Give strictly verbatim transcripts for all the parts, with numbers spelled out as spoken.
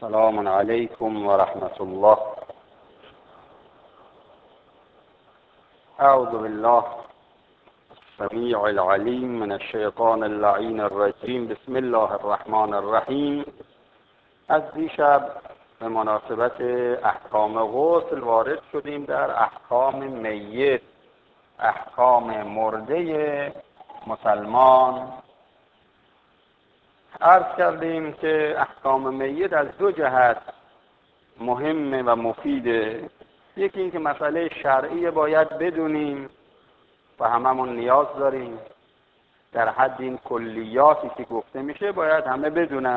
السلام علیکم و رحمت الله. اعوذ بالله السمیع العلیم من الشیطان اللعین الرجیم. بسم الله الرحمن الرحیم. از دیشب به مناسبت احکام غسل وارد شدیم در احکام میت، احکام مرده مسلمان. عرض کردیم که احکام میت از دو جهت مهمه و مفیده. یکی این که مسئله شرعی باید بدونیم و هممون نیاز داریم، در حد این کلیاتی که گفته میشه باید همه بدونن.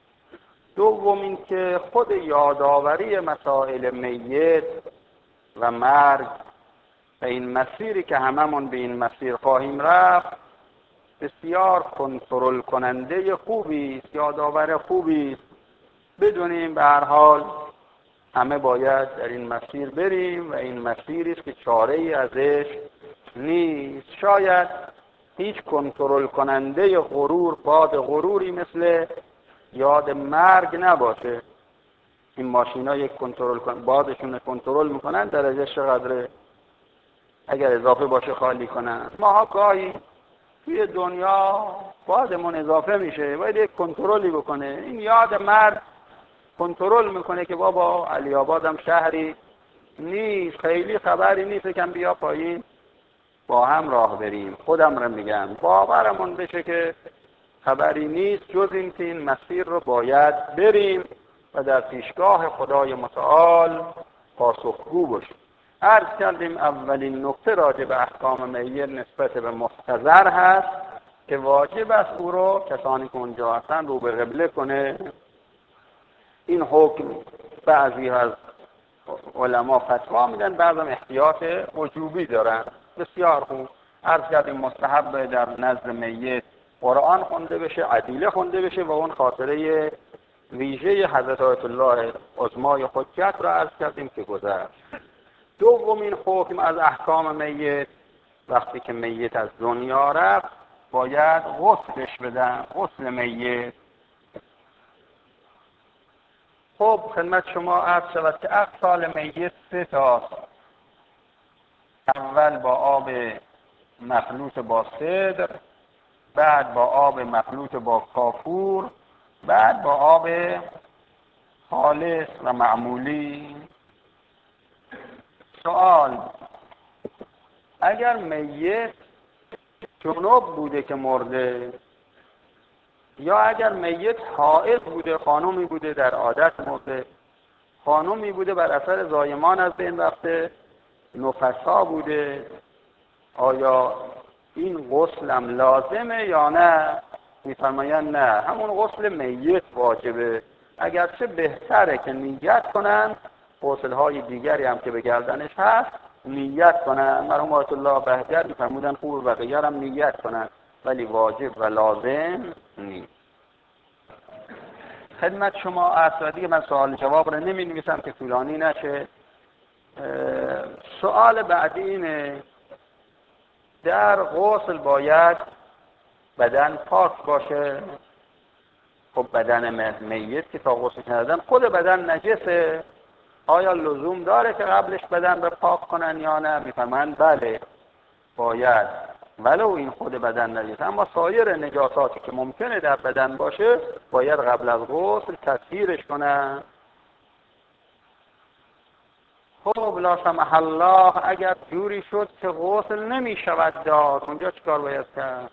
دوم این که خود یادآوری مسائل میت و مرگ و این مسیری که هممون به این مسیر خواهیم رفت بسیار کنترل کننده خوبی است، یادآور خوبی است. بدونیم به هر حال همه باید در این مسیر بریم و این مسیری است که چاره ای ازش نیست. شاید هیچ کنترل کننده غرور، باد غروری مثل یاد مرگ نباشه. این ماشینا یک کنترل کن بادشون کنترل میکنن، درجهش چقدره، اگر اضافه باشه خالی کنن. ماها گاهی توی دنیا بادمون اضافه میشه، باید یک کنترلی بکنه. این یاد مرگ کنترل میکنه که بابا علی آبادم شهری نیست، خیلی خبری نیست، کم بیا پایین با هم راه بریم. خودم رو میگم باورمون بشه که خبری نیست جز این که این مسیر رو باید بریم و در پیشگاه خدای متعال پاسخگو باشیم. عرض کردیم اولین نکته راجع به احکام میت نسبت به محتضر هست که واجب است او رو کسانی که اونجا هستن رو به قبله کنه. این حکم بعضی از علما فتوا میدن، بعضی هم احتیاط وجوبی دارن. بسیار خوب. عرض کردیم مستحب در نزد میت قرآن خونده بشه، عدیله خونده بشه و اون خاطره ویژه حضرت آیت الله عظمای حجت را عرض کردیم که گذشت. دومین حکم از احکام میت، وقتی که میت از دنیا رفت باید غسلش بدن، غسل میت. خب خدمت شما عرض شود که اغسال میت سه تاست. اول با آب مخلوط با سدر، بعد با آب مخلوط با کافور، بعد با آب خالص و معمولی. سوال: اگر میت جنوب بوده که مرده، یا اگر میت حائض بوده، خانومی بوده در عادت مرده، خانومی بوده بر اثر زایمان از بین رفته، نفسا بوده، آیا این غسل هم لازمه یا نه؟ میفرمایند نه، همون غسل میت واجبه. اگرچه بهتره که نیت کنن، غسل های دیگری هم که به گردنش هست نیت کنن. مرحوم آیت الله بهجت میفرمودن خوب و غیر هم نیت کنن، ولی واجب و لازم نیست. خدمت شما عرض دیگه من سوال جواب رو نمی نویسم که طولانی نشه. سوال بعدی اینه: در غسل باید بدن پاک باشه. خب بدن میت که تا غسل کردن خود بدن نجسه، آیا لزوم داره که قبلش بدن رو پاک کنن یا نه؟ میفرمایند بله باید، ولو این خود بدن نجسه، اما سایر نجاساتی که ممکنه در بدن باشه باید قبل از غسل تطهیرش کنن. خب لا سمح الله اگر جوری شد که غسل نمی شود داد، اونجا چیکار باید کرد؟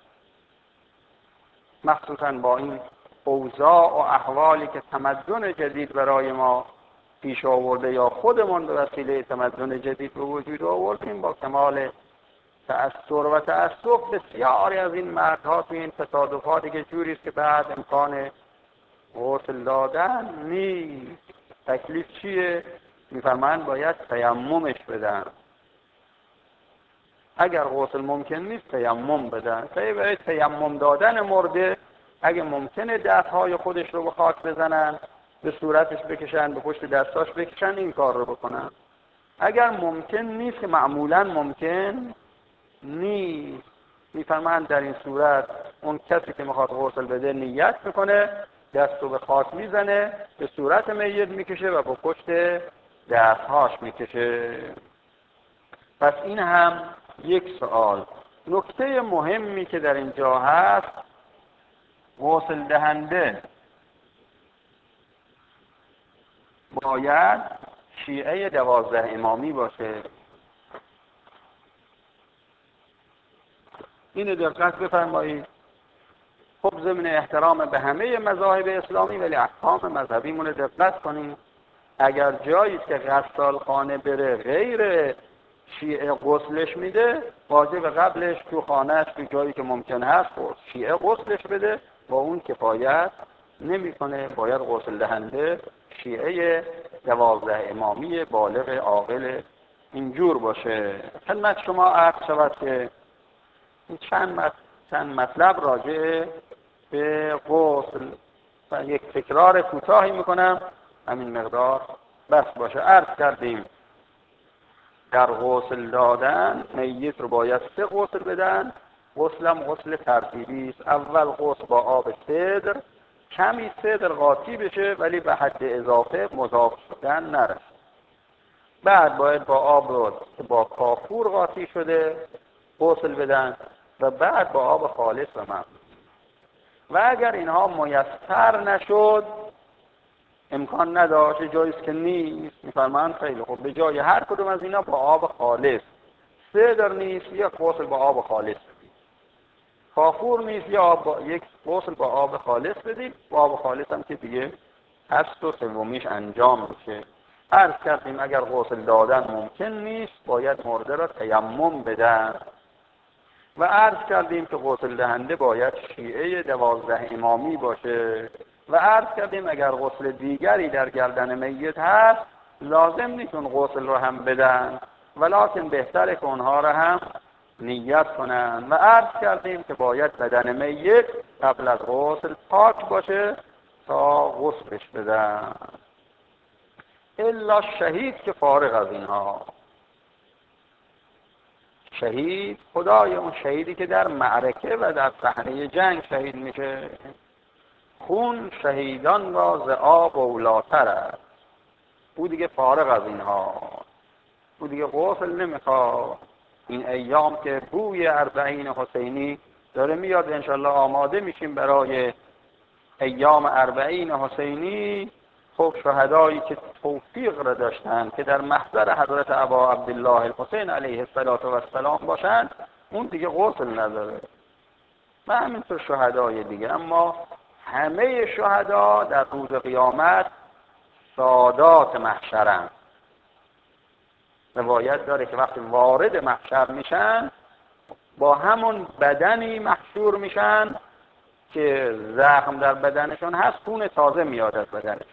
مخصوصا با این اوضاع و احوالی که تمدن جدید برای ما پیش آورده یا خودمون به وسیله تمدن جدید به وجود آوردیم، با کمال تأثر و تأسف بسیاری از این مردها توی این تصادفاتی که جوری است که بعد امکان غسل دادن نیست. تکلیف چیه؟ میفرمایند باید تیممش بدن. اگر غسل ممکن نیست تیمم بدن. برای تیمم دادن مرده اگه ممکنه دستهای خودش رو به خاک بزنن، به صورتش بکشن، به پشت دستاش بکشن، این کار رو بکنن. اگر ممکن نیست که معمولا ممکن نیست، میفرمایند در این صورت اون کسی که میخواد غسل بده نیت میکنه دست رو به خاک میزنه، به صورت میت میکشه و با پشت دستهاش میکشه. پس این هم یک سوال. نکته مهمی که در اینجا هست، غسل دهنده باید شیعه دوازده امامی باشه. اینو دقت بفرمایید. خب ضمن احترام به همه مذاهب اسلامی، ولی احکام مذهبیمون دقت کنیم. اگر جایی که غسال خانه بره غیر شیعه غسلش میده، واجب قبلش تو خانهش تو جایی که ممکن هست شیعه غسلش بده، با اون کفایت نمیکنه. باید غسل دهنده شیعه دوازده امامی بالغ عاقل اینجور باشه. خدمت شما عرض شود که چند مط... چند مطلب راجع به غسل و یک تکرار کوتاهی میکنم، همین مقدار بس باشه. عرض کردیم در غسل دادن میت رو باید سه غسل بدن. غسلم غسل ترتیبی است. اول غسل با آب سدر، کمی سدر قاطی بشه ولی به حد اضافه مضاف شدن نرسه. بعد باید با آب رو با کافور قاطی شده غسل بدن و بعد با آب خالص و ماء. و اگر اینها میسر نشد، امکان نداشت، جاییست که نیست، میفرمایند خیلی خوب، به جای هر کدوم از اینا با آب خالص، سدر نیست یک غسل با آب خالص بدید، کافور نیست یا با یک غسل با آب خالص بدید. با آب خالص هم که دیگه هست و سومیش انجام میشه. عرض کردیم اگر غسل دادن ممکن نیست، باید مرده را تیمم بدن. و عرض کردیم که غسل دهنده باید شیعه دوازده امامی باشه. و عرض کردیم اگر غسل دیگری در گردن میت هست، لازم نیست اون غسل رو هم بدن، ولکن بهتره که اونها رو هم نیت کنن. و عرض کردیم که باید بدن میت قبل از غسل پاک باشه تا غسلش بدن، الا شهید که فارغ از اینها. شهید خدای اون شهیدی که در معرکه و در صحنه جنگ شهید میشه، خون شهیدان را ز آب اولاتر است. او دیگه فارغ از اینها، او دیگه غسل نمیخواد. این ایام که بوی اربعین حسینی داره میاد، انشالله آماده میشیم برای ایام اربعین حسینی. خب شهدایی که توفیق را داشتن که در محضر حضرت ابا عبدالله الحسین علیه السلام باشند، اون دیگه غسل نداره. و همینطور شهدای دیگه. اما همه شهدا در روز قیامت سادات محشرند. روایت داره که وقتی وارد محشر میشن، با همون بدنی محشور میشن که زخم در بدنشون هست، خون تازه میاد از بدنشون.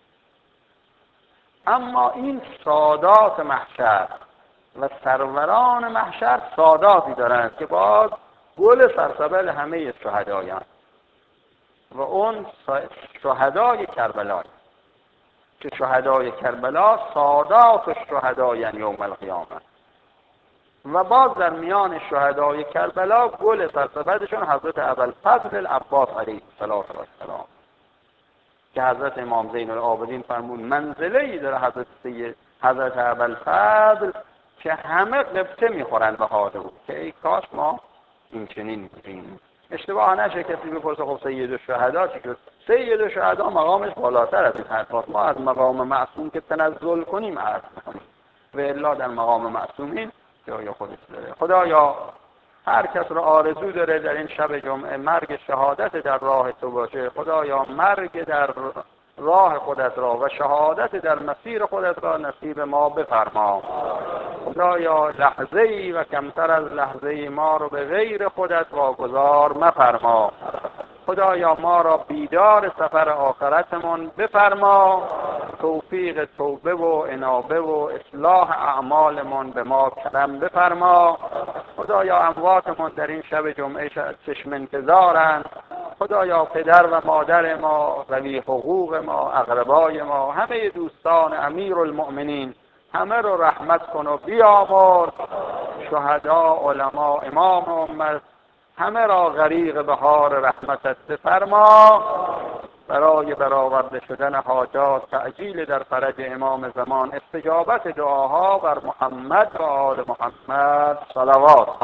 اما این سادات محشر و سروران محشر ساداتی دارند که باز گل سرسبل همه شهدایان و اون شهدای کربلا، که شهدای کربلا سادات شهدایان یوم القیامه. و باز در میان شهدای کربلا گل سرسبدشون حضرت ابوالفضل العباس علیه السلام، که حضرت امام زین العابدین فرمود منزله‌ای داره حضرت سید حضرت ابوالفضل که همه قبطه میخورن به حال او، که ای کاش ما این چنین بودیم. اشتباه نشه کسی بپرسه خب سید الشهدا چی شد؟ سید الشهدا مقامش بالاتر از این حرفاست. ما از مقام معصوم که تنزل کنیم عرض میکنیم، و الا در مقام معصومین جای خودش داره. خدایا هر کس را آرزو داره در این شب جمعه مرگ شهادت در راه تو باشه، خدایا مرگ در راه خودت را و شهادت در مسیر خودت را نصیب ما بفرما. خدایا لحظه ای و کمتر از لحظه ای ما رو به غیر خودت واگذار مفرما. خدایا ما را بیدار سفر آخرتمون بفرما. توفیق توبه و انابه و اصلاح اعمالمون به ما کرم بفرما. خدایا امواتمون در این شب جمعه چشم انتظارند. خدایا پدر و مادر ما، ذوی حقوق ما، اقربای ما، همه دوستان امیرالمؤمنین همه رو رحمت کن و بیامرز. شهدا، علما، امام امت همه را غریق بهار رحمتت بفرما. برای برآورده شدن حاجات، تعجیل در فرج امام زمان، استجابت دعاها بر محمد و آل محمد صلوات.